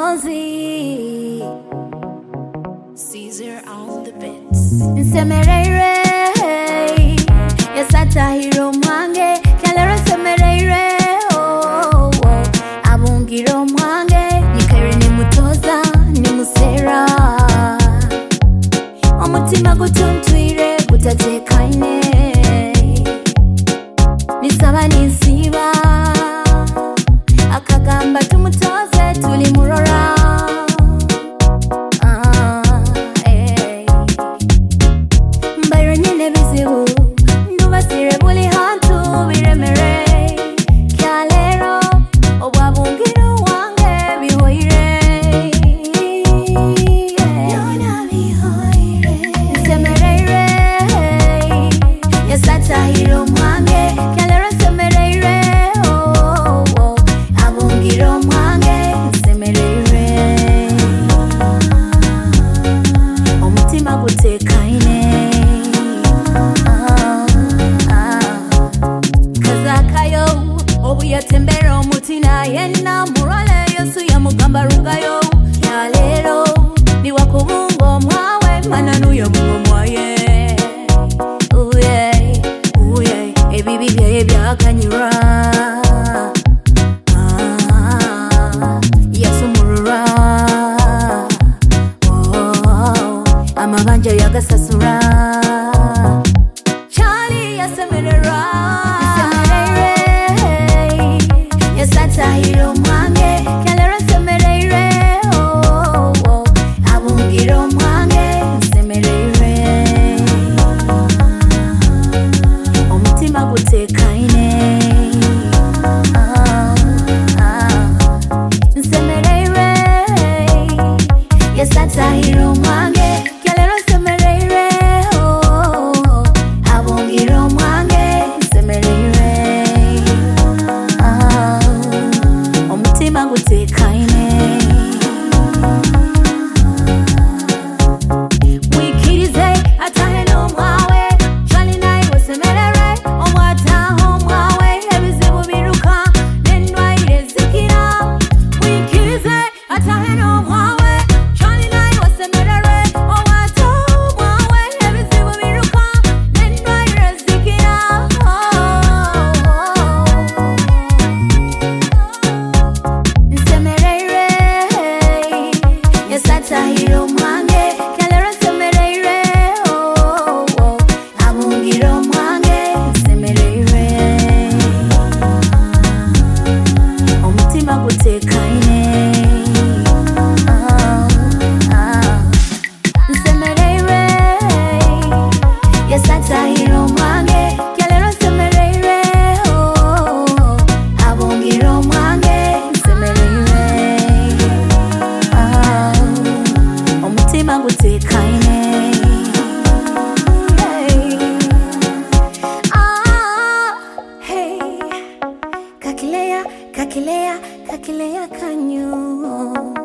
mutozi Caesar on the beats. Nsemerere Yasata hiro mwange Kalero semerere Abungiro mwange Nikaire ni mutoza ni musera Omutima gutuntwire gutatekaine Nisaba ninsiba Akagamba tumutoze tuli murora Mbairo nyene bizibu Nubasire buli hantu biremere Kyalero obwabungiro wange bihoire Yona bihoire Nsemerere Yasata hiro mwange Kyalero semerere Abungiro mwange Nsemerere Omutima gutekaine Kazakayo obuyatembera omutina yenna murale yosu ya mugamba rungayo Kyalero niwa kubungo mwawe mananuyo bungo mwaye Uye ebibi byaye byakanyura Yasumurura Amabanja yagasasura Charlie yasemerera Yasata hiro mwange Kalero semerere Abungiro mwange Semerere Omutima gutekaine Nsemerere Yasata hiro mwange Kalero semerere Abungiro mwange Semerere Omutima gutekaine Wikirize atahe no mwawe Shali nayi wesemerere Omwataho mwawe Ebizibu biruka Nendwaire zikira Wikirize atahe no mwawe Shali nayi wesemerere Omwataho mwawe Ebizibu biruka Nendwaire zikira Nsemerere Yasata hiro mwange Kalero semerere Abungiro mwange Semerere Omutima gutekaine Nsemerere Yasata hiro mwange Kalero semerere Abungiro mwange Semerere Omutima gutekaine Hey Kakilea, kakilea, kakilea kanyu